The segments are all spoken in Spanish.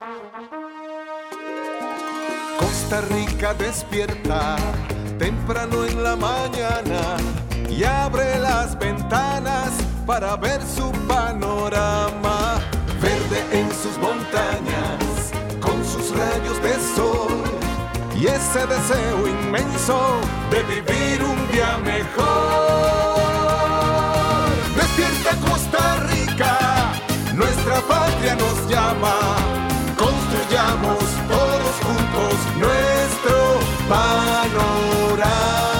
Costa Rica despierta temprano en la mañana y abre las ventanas para ver su panorama. Verde en sus montañas, con sus rayos de sol y ese deseo inmenso de vivir un día mejor. Despierta Costa Rica, nuestra patria nos llama. Construyamos todos juntos nuestro panorama.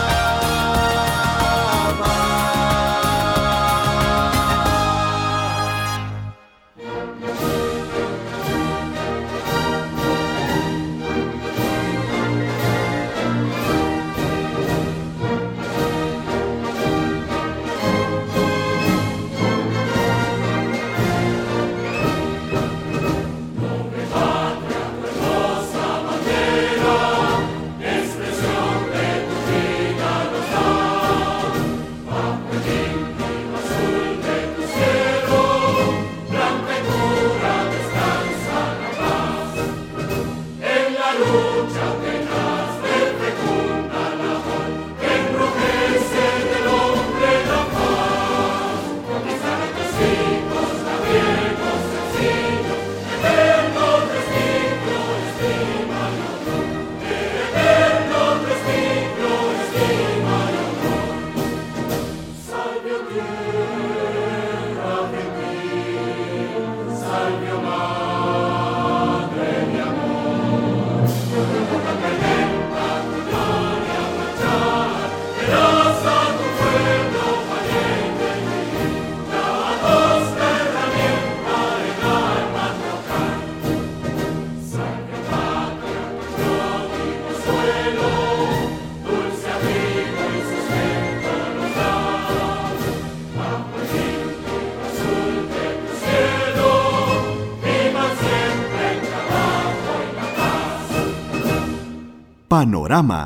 Panorama.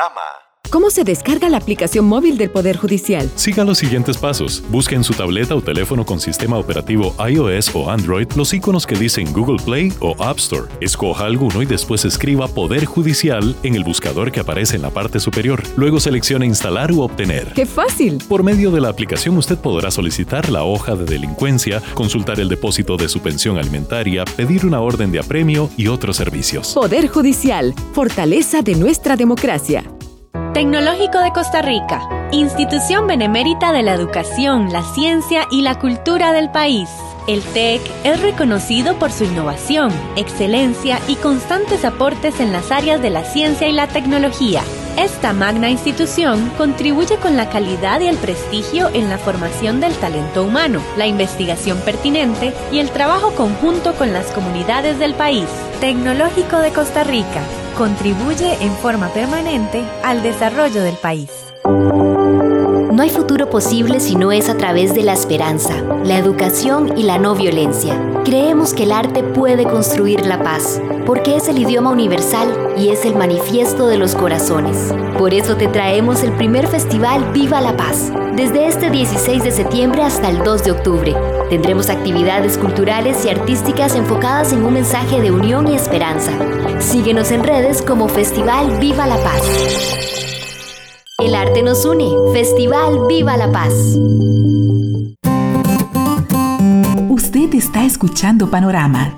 ¿Cómo se descarga la aplicación móvil del Poder Judicial? Siga los siguientes pasos. Busque en su tableta o teléfono con sistema operativo iOS o Android los iconos que dicen Google Play o App Store. Escoja alguno y después escriba Poder Judicial en el buscador que aparece en la parte superior. Luego seleccione Instalar u Obtener. ¡Qué fácil! Por medio de la aplicación usted podrá solicitar la hoja de delincuencia, consultar el depósito de su pensión alimentaria, pedir una orden de apremio y otros servicios. Poder Judicial, fortaleza de nuestra democracia. Tecnológico de Costa Rica, institución benemérita de la educación, la ciencia y la cultura del país. El TEC es reconocido por su innovación, excelencia y constantes aportes en las áreas de la ciencia y la tecnología. Esta magna institución contribuye con la calidad y el prestigio en la formación del talento humano, la investigación pertinente y el trabajo conjunto con las comunidades del país. Tecnológico de Costa Rica contribuye en forma permanente al desarrollo del país. No hay futuro posible si no es a través de la esperanza, la educación y la no violencia. Creemos que el arte puede construir la paz, porque es el idioma universal y es el manifiesto de los corazones. Por eso te traemos el primer festival Viva la Paz, desde este 16 de septiembre hasta el 2 de octubre. Tendremos actividades culturales y artísticas enfocadas en un mensaje de unión y esperanza. Síguenos en redes como Festival Viva la Paz. El arte nos une. Festival Viva la Paz. Usted está escuchando Panorama.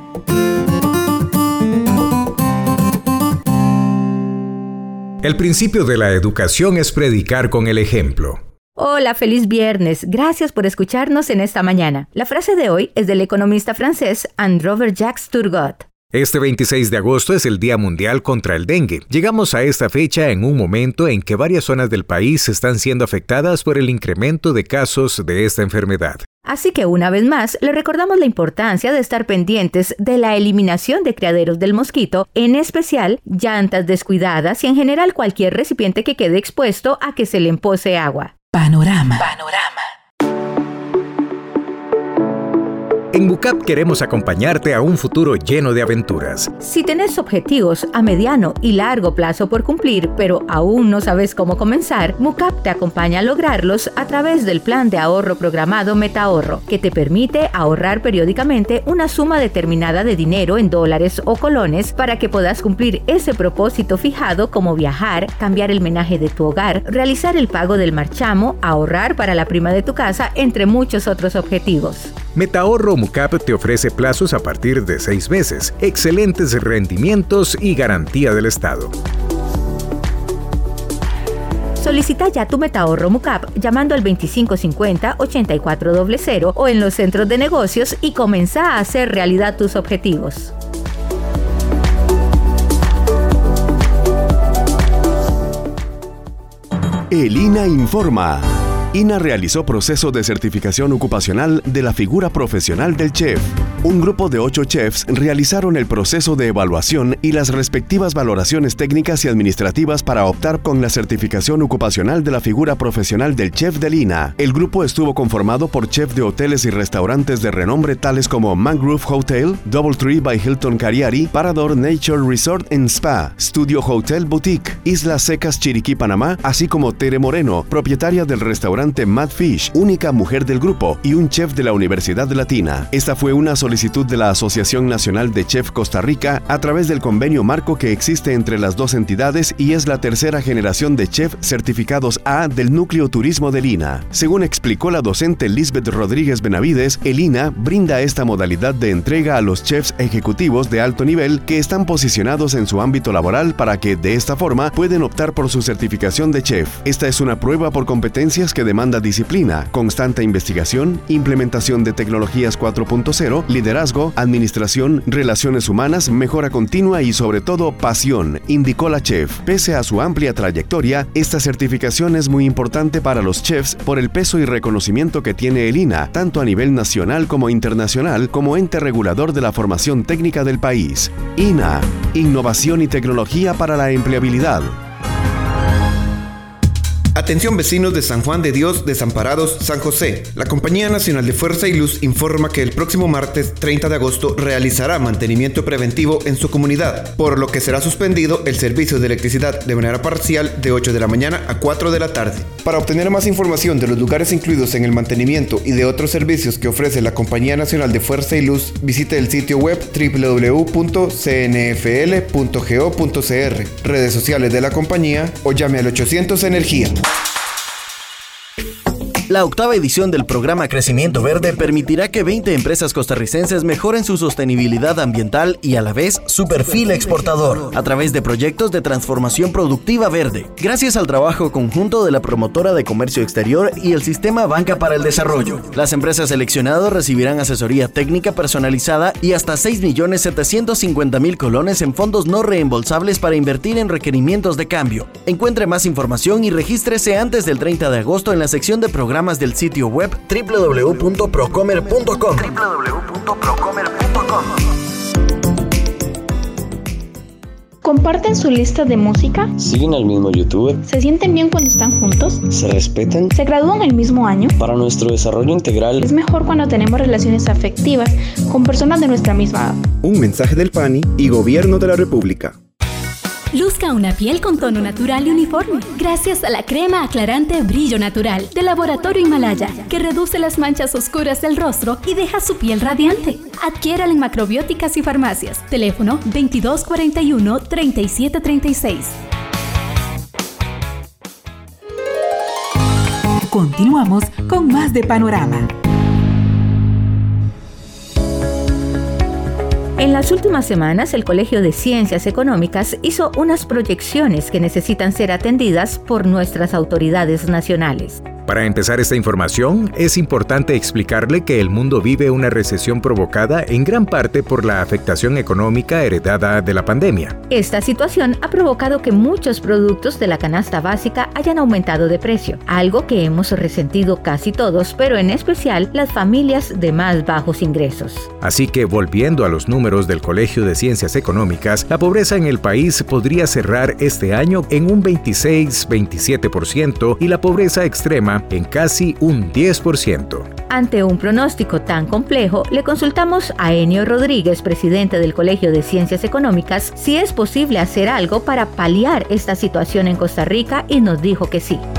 El principio de la educación es predicar con el ejemplo. Hola, feliz viernes. Gracias por escucharnos en esta mañana. La frase de hoy es del economista francés André-Jacques Turgot. Este 26 de agosto es el Día Mundial contra el Dengue. Llegamos a esta fecha en un momento en que varias zonas del país están siendo afectadas por el incremento de casos de esta enfermedad. Así que una vez más, le recordamos la importancia de estar pendientes de la eliminación de criaderos del mosquito, en especial llantas descuidadas y en general cualquier recipiente que quede expuesto a que se le empose agua. Panorama. En MUCAP queremos acompañarte a un futuro lleno de aventuras. Si tenés objetivos a mediano y largo plazo por cumplir, pero aún no sabes cómo comenzar, MUCAP te acompaña a lograrlos a través del plan de ahorro programado MetaAhorro, que te permite ahorrar periódicamente una suma determinada de dinero en dólares o colones para que puedas cumplir ese propósito fijado, como viajar, cambiar el menaje de tu hogar, realizar el pago del marchamo, ahorrar para la prima de tu casa, entre muchos otros objetivos. MetaAhorro MUCAP te ofrece plazos a partir de 6 meses, excelentes rendimientos y garantía del Estado. Solicita ya tu MetaAhorro MUCAP llamando al 2550-8400 o en los centros de negocios y comenzá a hacer realidad tus objetivos. El INA informa. INA realizó proceso de certificación ocupacional de la figura profesional del chef. Un grupo de 8 chefs realizaron el proceso de evaluación y las respectivas valoraciones técnicas y administrativas para optar con la certificación ocupacional de la figura profesional del chef del INA. El grupo estuvo conformado por chefs de hoteles y restaurantes de renombre tales como Mangrove Hotel, DoubleTree by Hilton Cariari, Parador Nature Resort and Spa, Studio Hotel Boutique, Islas Secas Chiriquí, Panamá, así como Tere Moreno, propietaria del restaurante Mad Fish, única mujer del grupo y un chef de la Universidad Latina. Esta fue una solicitud de la Asociación Nacional de Chef Costa Rica a través del convenio marco que existe entre las dos entidades y es la tercera generación de chef certificados A del núcleo turismo del INA. Según explicó la docente Lisbeth Rodríguez Benavides, el INA brinda esta modalidad de entrega a los chefs ejecutivos de alto nivel que están posicionados en su ámbito laboral para que, de esta forma, pueden optar por su certificación de chef. Esta es una prueba por competencias que demanda disciplina, constante investigación, implementación de tecnologías 4.0, liderazgo, administración, relaciones humanas, mejora continua y sobre todo pasión, indicó la chef. Pese a su amplia trayectoria, esta certificación es muy importante para los chefs por el peso y reconocimiento que tiene el INA, tanto a nivel nacional como internacional, como ente regulador de la formación técnica del país. INA, innovación y tecnología para la empleabilidad. Atención vecinos de San Juan de Dios, Desamparados, San José. La Compañía Nacional de Fuerza y Luz informa que el próximo martes 30 de agosto realizará mantenimiento preventivo en su comunidad, por lo que será suspendido el servicio de electricidad de manera parcial de 8 de la mañana a 4 de la tarde. Para obtener más información de los lugares incluidos en el mantenimiento y de otros servicios que ofrece la Compañía Nacional de Fuerza y Luz, visite el sitio web www.cnfl.go.cr, redes sociales de la compañía o llame al 800 Energía. La octava edición del programa Crecimiento Verde permitirá que 20 empresas costarricenses mejoren su sostenibilidad ambiental y a la vez su perfil exportador a través de proyectos de transformación productiva verde. Gracias al trabajo conjunto de la Promotora de Comercio Exterior y el Sistema Banca para el Desarrollo, las empresas seleccionadas recibirán asesoría técnica personalizada y hasta 6.750.000 colones en fondos no reembolsables para invertir en requerimientos de cambio. Encuentre más información y regístrese antes del 30 de agosto en la sección de programas del sitio web www.procomer.com. ¿Comparten su lista de música? ¿Siguen al mismo youtuber? ¿Se sienten bien cuando están juntos? ¿Se respetan? ¿Se gradúan el mismo año? Para nuestro desarrollo integral es mejor cuando tenemos relaciones afectivas con personas de nuestra misma edad. Un mensaje del PANI y Gobierno de la República. Luzca una piel con tono natural y uniforme, gracias a la crema aclarante Brillo Natural de Laboratorio Himalaya, que reduce las manchas oscuras del rostro y deja su piel radiante. Adquiérala en macrobióticas y farmacias. Teléfono 2241-3736. Continuamos con más de Panorama. En las últimas semanas, el Colegio de Ciencias Económicas hizo unas proyecciones que necesitan ser atendidas por nuestras autoridades nacionales. Para empezar esta información, es importante explicarle que el mundo vive una recesión provocada en gran parte por la afectación económica heredada de la pandemia. Esta situación ha provocado que muchos productos de la canasta básica hayan aumentado de precio, algo que hemos resentido casi todos, pero en especial las familias de más bajos ingresos. Así que, volviendo a los números del Colegio de Ciencias Económicas, la pobreza en el país podría cerrar este año en un 26-27% y la pobreza extrema Panamá en casi un 10%. Ante un pronóstico tan complejo, le consultamos a Enio Rodríguez, presidente del Colegio de Ciencias Económicas, si es posible hacer algo para paliar esta situación en Costa Rica, y nos dijo que sí.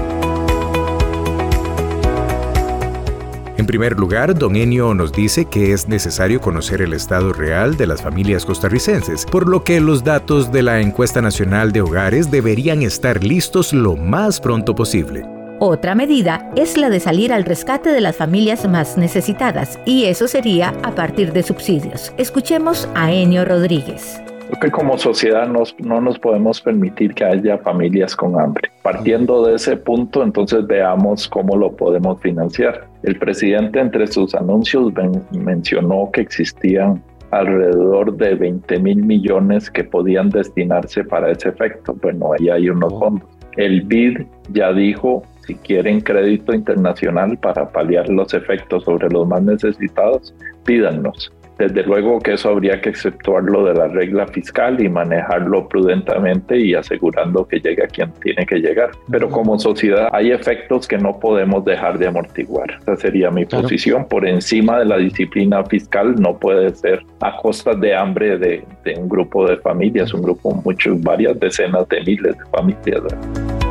En primer lugar, don Enio nos dice que es necesario conocer el estado real de las familias costarricenses, por lo que los datos de la Encuesta Nacional de Hogares deberían estar listos lo más pronto posible. Otra medida es la de salir al rescate de las familias más necesitadas, y eso sería a partir de subsidios. Escuchemos a Enio Rodríguez. Creo que como sociedad no nos podemos permitir que haya familias con hambre. Partiendo de ese punto, entonces veamos cómo lo podemos financiar. El presidente, entre sus anuncios, mencionó que existían alrededor de 20,000 millones que podían destinarse para ese efecto. Bueno, ahí hay unos fondos. El BID ya dijo, si quieren crédito internacional para paliar los efectos sobre los más necesitados, pídanlos. Desde luego que eso habría que exceptuarlo de la regla fiscal y manejarlo prudentemente y asegurando que llegue a quien tiene que llegar. Pero como sociedad hay efectos que no podemos dejar de amortiguar. Esa sería mi posición. Por encima de la disciplina fiscal no puede ser a costa de hambre de un grupo de familias, un grupo, varias decenas de miles de familias, ¿verdad?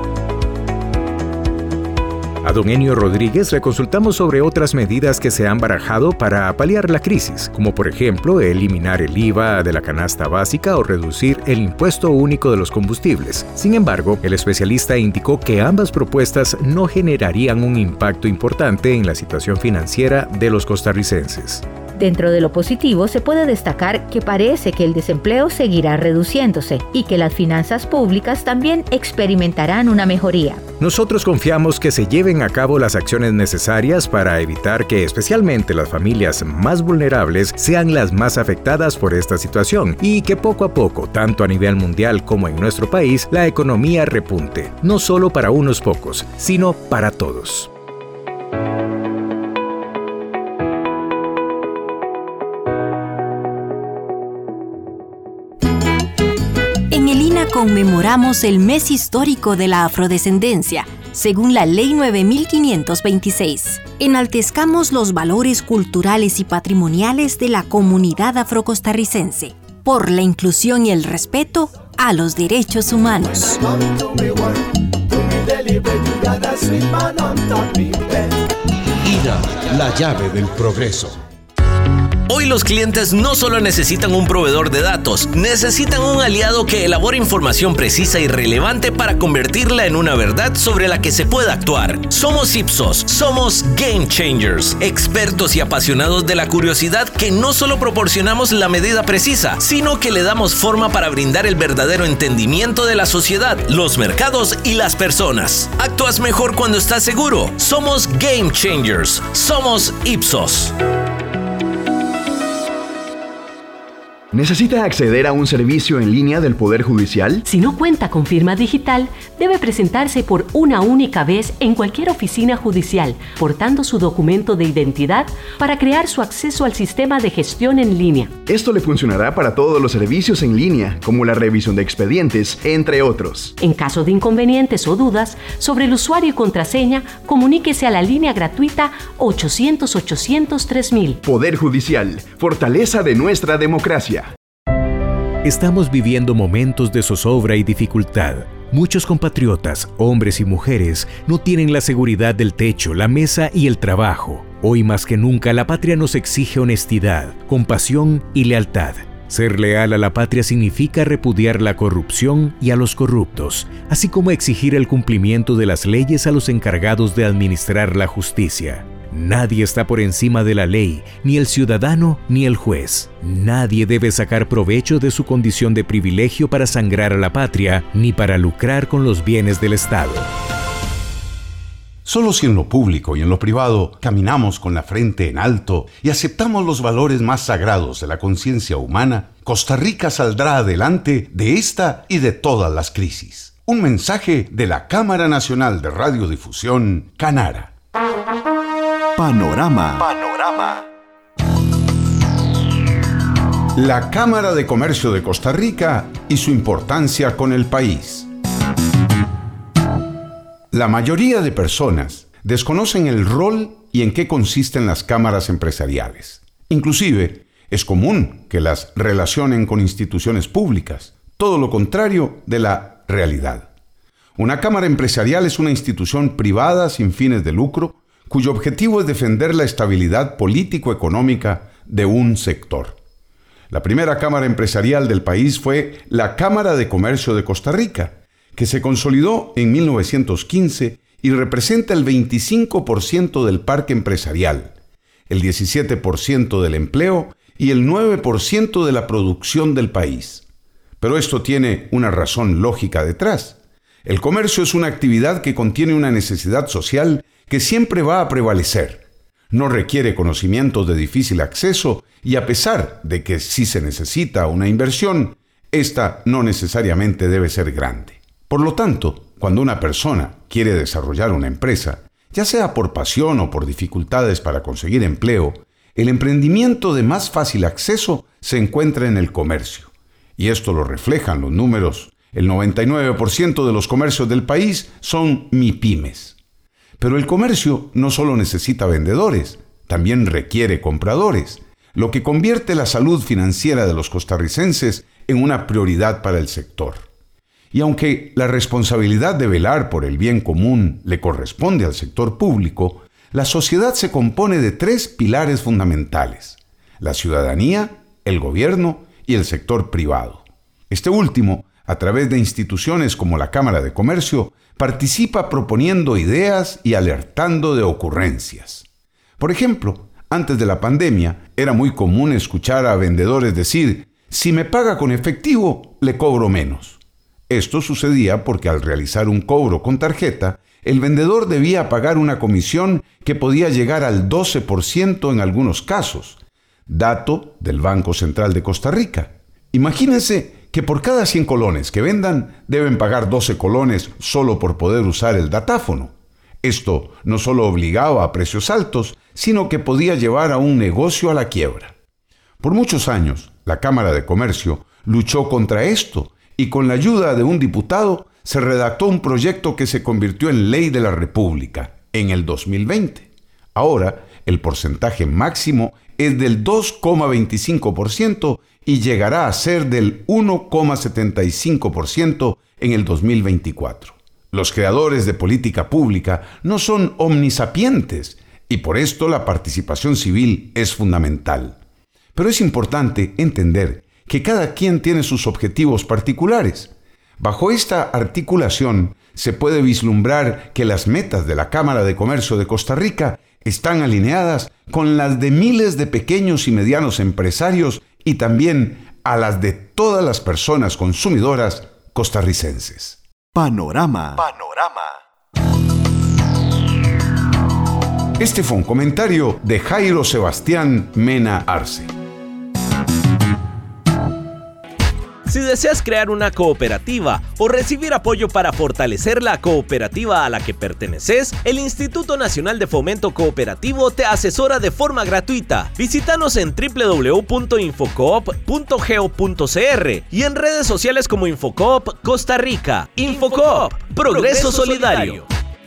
A don Enio Rodríguez le consultamos sobre otras medidas que se han barajado para paliar la crisis, como por ejemplo eliminar el IVA de la canasta básica o reducir el impuesto único de los combustibles. Sin embargo, el especialista indicó que ambas propuestas no generarían un impacto importante en la situación financiera de los costarricenses. Dentro de lo positivo se puede destacar que parece que el desempleo seguirá reduciéndose y que las finanzas públicas también experimentarán una mejoría. Nosotros confiamos que se lleven a cabo las acciones necesarias para evitar que especialmente las familias más vulnerables sean las más afectadas por esta situación y que poco a poco, tanto a nivel mundial como en nuestro país, la economía repunte, no solo para unos pocos, sino para todos. Conmemoramos el mes histórico de la afrodescendencia, según la Ley 9526. Enaltezcamos los valores culturales y patrimoniales de la comunidad afrocostarricense, por la inclusión y el respeto a los derechos humanos. IRA, la llave del progreso. Hoy los clientes no solo necesitan un proveedor de datos, necesitan un aliado que elabore información precisa y relevante para convertirla en una verdad sobre la que se pueda actuar. Somos Ipsos, somos Game Changers, expertos y apasionados de la curiosidad que no solo proporcionamos la medida precisa, sino que le damos forma para brindar el verdadero entendimiento de la sociedad, los mercados y las personas. Actúas mejor cuando estás seguro. Somos Game Changers, somos Ipsos. ¿Necesita acceder a un servicio en línea del Poder Judicial? Si no cuenta con firma digital, debe presentarse por una única vez en cualquier oficina judicial, portando su documento de identidad para crear su acceso al sistema de gestión en línea. Esto le funcionará para todos los servicios en línea, como la revisión de expedientes, entre otros. En caso de inconvenientes o dudas sobre el usuario y contraseña, comuníquese a la línea gratuita 800-800-3000. Poder Judicial, fortaleza de nuestra democracia. Estamos viviendo momentos de zozobra y dificultad. Muchos compatriotas, hombres y mujeres, no tienen la seguridad del techo, la mesa y el trabajo. Hoy más que nunca la patria nos exige honestidad, compasión y lealtad. Ser leal a la patria significa repudiar la corrupción y a los corruptos, así como exigir el cumplimiento de las leyes a los encargados de administrar la justicia. Nadie está por encima de la ley, ni el ciudadano ni el juez. Nadie debe sacar provecho de su condición de privilegio para sangrar a la patria, ni para lucrar con los bienes del Estado. Solo si en lo público y en lo privado caminamos con la frente en alto y aceptamos los valores más sagrados de la conciencia humana, Costa Rica saldrá adelante de esta y de todas las crisis. Un mensaje de la Cámara Nacional de Radiodifusión, Canara. Panorama. La Cámara de Comercio de Costa Rica y su importancia con el país. La mayoría de personas desconocen el rol y en qué consisten las cámaras empresariales. Inclusive, es común que las relacionen con instituciones públicas, todo lo contrario de la realidad. Una cámara empresarial es una institución privada sin fines de lucro, cuyo objetivo es defender la estabilidad político-económica de un sector. La primera cámara empresarial del país fue la Cámara de Comercio de Costa Rica, que se consolidó en 1915 y representa el 25% del parque empresarial, el 17% del empleo y el 9% de la producción del país. Pero esto tiene una razón lógica detrás. El comercio es una actividad que contiene una necesidad social que siempre va a prevalecer. No requiere conocimientos de difícil acceso y a pesar de que sí se necesita una inversión, esta no necesariamente debe ser grande. Por lo tanto, cuando una persona quiere desarrollar una empresa, ya sea por pasión o por dificultades para conseguir empleo, el emprendimiento de más fácil acceso se encuentra en el comercio. Y esto lo reflejan los números. El 99% de los comercios del país son MIPYMES. Pero el comercio no solo necesita vendedores, también requiere compradores, lo que convierte la salud financiera de los costarricenses en una prioridad para el sector. Y aunque la responsabilidad de velar por el bien común le corresponde al sector público, la sociedad se compone de 3 pilares fundamentales: la ciudadanía, el gobierno y el sector privado. Este último, a través de instituciones como la Cámara de Comercio, participa proponiendo ideas y alertando de ocurrencias. Por ejemplo, antes de la pandemia, era muy común escuchar a vendedores decir: si me paga con efectivo, le cobro menos. Esto sucedía porque al realizar un cobro con tarjeta, el vendedor debía pagar una comisión que podía llegar al 12% en algunos casos, dato del Banco Central de Costa Rica. Imagínense que por cada 100 colones que vendan, deben pagar 12 colones solo por poder usar el datáfono. Esto no solo obligaba a precios altos, sino que podía llevar a un negocio a la quiebra. Por muchos años, la Cámara de Comercio luchó contra esto y con la ayuda de un diputado se redactó un proyecto que se convirtió en ley de la República en el 2020. Ahora, el porcentaje máximo es del 2,25% y llegará a ser del 1,75% en el 2024. Los creadores de política pública no son omnisapientes y por esto la participación civil es fundamental. Pero es importante entender que cada quien tiene sus objetivos particulares. Bajo esta articulación se puede vislumbrar que las metas de la Cámara de Comercio de Costa Rica están alineadas con las de miles de pequeños y medianos empresarios y también a las de todas las personas consumidoras costarricenses. Panorama. Este fue un comentario de Jairo Sebastián Mena Arce. Si deseas crear una cooperativa o recibir apoyo para fortalecer la cooperativa a la que perteneces, el Instituto Nacional de Fomento Cooperativo te asesora de forma gratuita. Visítanos en www.infocoop.go.cr y en redes sociales como Infocoop Costa Rica. Infocoop, progreso solidario.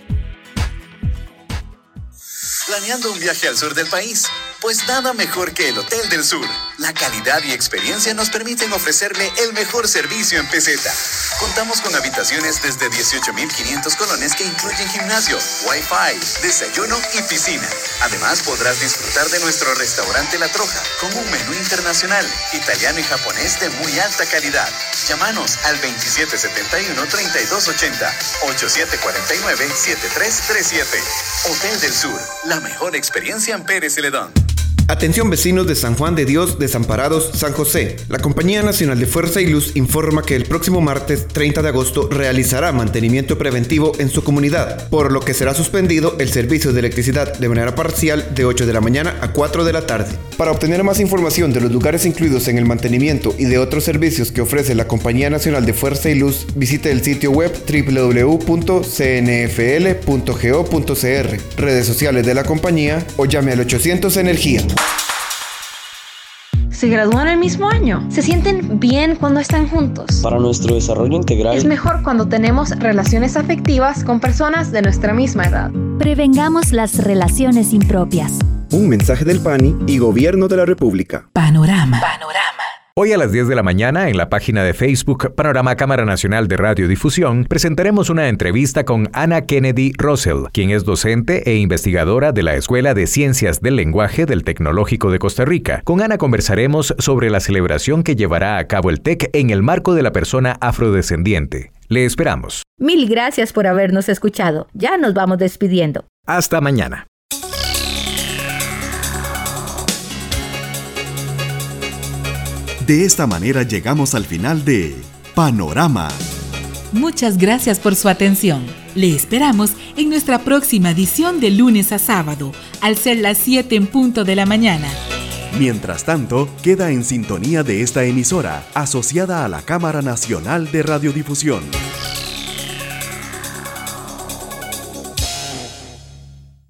¿Planeando un viaje al sur del país? Pues nada mejor que el Hotel del Sur. La calidad y experiencia nos permiten ofrecerle el mejor servicio en peseta. Contamos con habitaciones desde 18,500 colones que incluyen gimnasio, wifi, desayuno y piscina. Además podrás disfrutar de nuestro restaurante La Troja con un menú internacional, italiano y japonés de muy alta calidad. Llámanos al 2771-3280 o 8749-7337. Hotel del Sur, la mejor experiencia en Pérez Celedón. Atención vecinos de San Juan de Dios, Desamparados, San José. La Compañía Nacional de Fuerza y Luz informa que el próximo martes 30 de agosto realizará mantenimiento preventivo en su comunidad, por lo que será suspendido el servicio de electricidad de manera parcial de 8 de la mañana a 4 de la tarde. Para obtener más información de los lugares incluidos en el mantenimiento y de otros servicios que ofrece la Compañía Nacional de Fuerza y Luz, visite el sitio web www.cnfl.go.cr, redes sociales de la compañía o llame al 800 Energía. ¿Se gradúan el mismo año? ¿Se sienten bien cuando están juntos? Para nuestro desarrollo integral es mejor cuando tenemos relaciones afectivas con personas de nuestra misma edad. Prevengamos las relaciones impropias. Un mensaje del PANI y Gobierno de la República. Panorama. Hoy a las 10 de la mañana, en la página de Facebook Panorama Cámara Nacional de Radiodifusión, presentaremos una entrevista con Ana Kennedy Russell, quien es docente e investigadora de la Escuela de Ciencias del Lenguaje del Tecnológico de Costa Rica. Con Ana conversaremos sobre la celebración que llevará a cabo el TEC en el marco de la persona afrodescendiente. Le esperamos. Mil gracias por habernos escuchado. Ya nos vamos despidiendo. Hasta mañana. De esta manera llegamos al final de Panorama. Muchas gracias por su atención. Le esperamos en nuestra próxima edición de lunes a sábado, al ser las 7 en punto de la mañana. Mientras tanto, queda en sintonía de esta emisora, asociada a la Cámara Nacional de Radiodifusión.